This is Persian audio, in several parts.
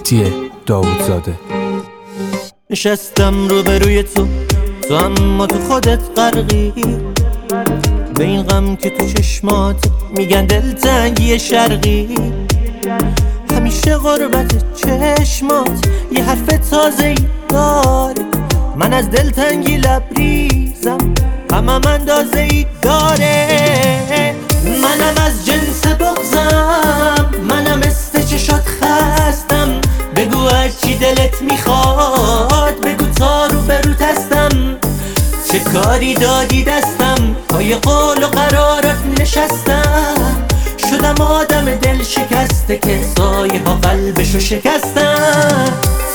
مهدی داوودزاده. نشستم روبروی تو اما تو خودت غرقی، به این غم که تو چشمات میگن دلتنگی شرقی. همیشه غربت چشمات یه حرف تازه‌ای داره، من از دلتنگی لبریزم غمم اندازه‌ای داره. منم از جنس بغضم، منم مثل چشات خستم، بگو هرچی دلت میخواد، بگو تا رو بروت هستم. چه کاری دادی دستم، پای قول و قرارت نشستم، شدم آدم دل شکسته که سایه ها قلبشو شکستم.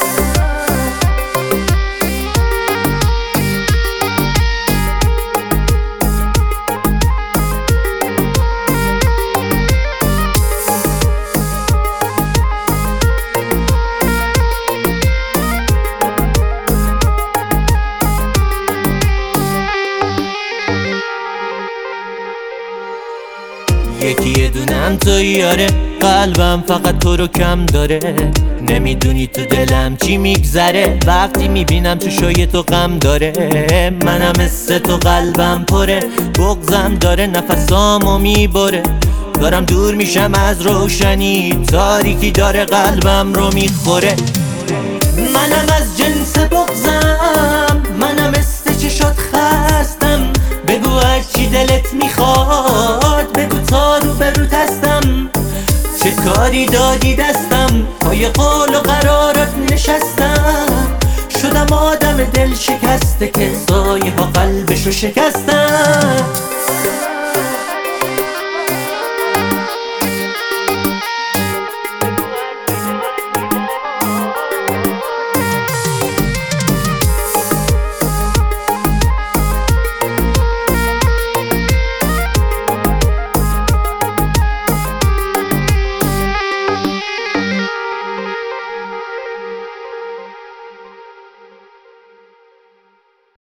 یکی یه دونم توی یاره، قلبم فقط تو رو کم داره. نمیدونی تو دلم چی میگذره، وقتی میبینم چشای تو غم داره. منم مثل تو قلبم پره، بغضم داره نفسامو میبره. دارم دور میشم از روشنی، تاریکی داره قلبم رو میخوره. منم از جنس بغضم، منم مثل چشات خستم، بگو هرچی دلت میخواد، بگو تا رو بروت هستم. چه کاری دادی دستم، پای قول و قرارت نشستم، شدم آدم دل شکسته که سایه ها قلبشو شکستم.